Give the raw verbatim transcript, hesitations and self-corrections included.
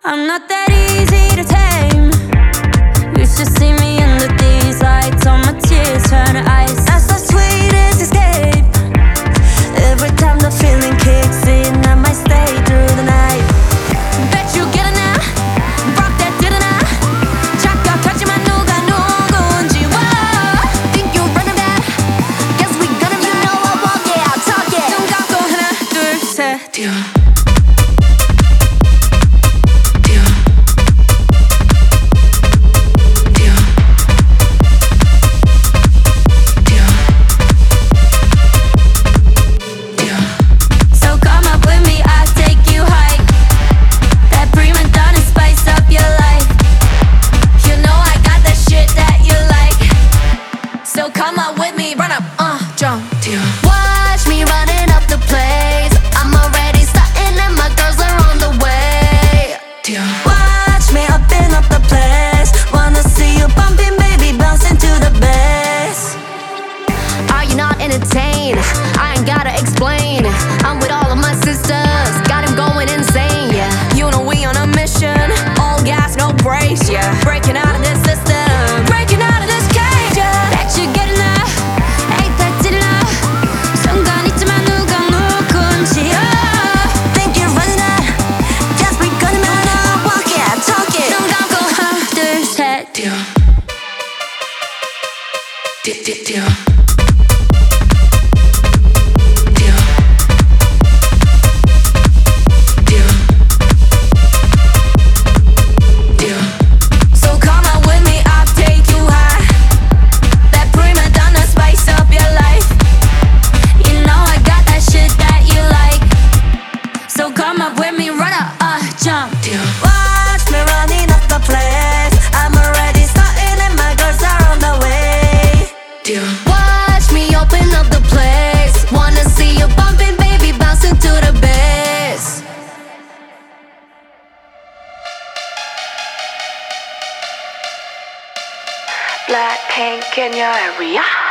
I'm not that easy to tame. You should see me under these lights. All my tears turn to ice. That's the sweetest escape. Every time the feeling kicks in, I might stay through the night. Bet you get it now. Rock that did it now. 착각하지만 누가 누군지. Whoa. Think you're running that? Guess we gonna be. You know I walk it, I'll talk it. 눈 감고 하나 둘 셋. Come up with me, run up, uh, jump. Watch me running up the place. I'm already starting and my girls are on the way. Watch me up and up the place. Wanna see you bumping, baby, bouncing to the bass. Are you not entertained? I ain't gotta explain. I'm with all of my sisters, got him going insane, yeah. You know we on a mission, all gas, no brakes, yeah. Breaking out of this system, breaking out of this cage, yeah. Bet you get enough, ain't that did enough. 순간 있지만 누가 누군지. Oh, think you're running out, just be gonna man up, walk it, talk it. 눈 감고 하나 둘 셋. 뛰어, 뛰어, 뛰어. Come up with me, run up, uh, jump. Watch me running up the place. I'm already starting and my girls are on the way. Watch me open up the place. Wanna see you bumping, baby, bouncing to the bass. Blackpink in your area.